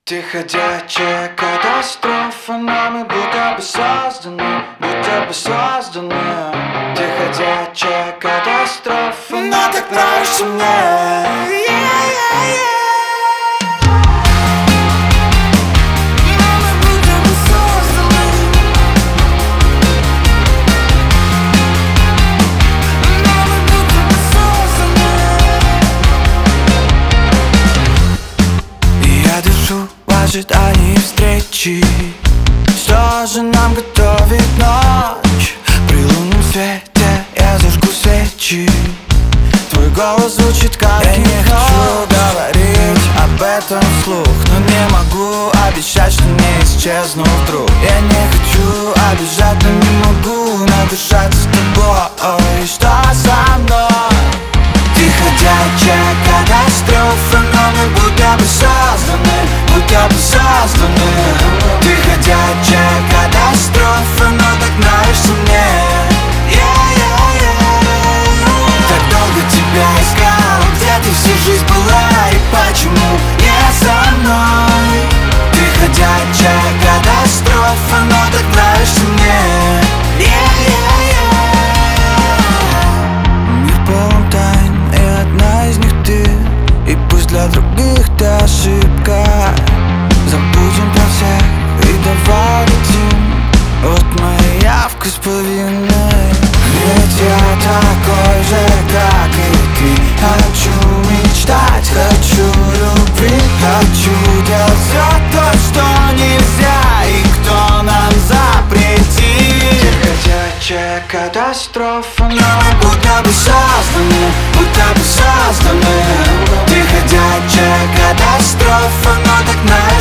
Ты ходячая катастрофа, но мы будто бы созданы. Ты ходячая катастрофа, но так нравишься мне. Я дышу в ожидании встречи. Что же нам готовит ночь? При лунном свете я зажгу свечи. Твой голос звучит как я не хочу говорить об этом вслух, но не могу обещать, что не исчезну вдруг. Я не хочу обижать, но не могу надышаться с тобой. Что со мной? Ты ходячая катастрофа, но мы будто бы созданы. Ты ходячая катастрофа, но так нравишься мне. Так долго тебя искал, где ты всю жизнь была и почему не со мной? Ты ходячая катастрофа, но так нравишься мне. Мир полон тайн, и одна из них ты. И пусть для других ты ошибка. Забудем про всех и давай летим. Вот моя явка с половиной. Ведь я такой же, как и ты. Хочу мечтать, хочу любви. Хочу делать все то, что нельзя и кто нам запретит. Ты ходячая катастрофа, но мы будто бы созданы. Ты ходячая катастрофа, но так нравится.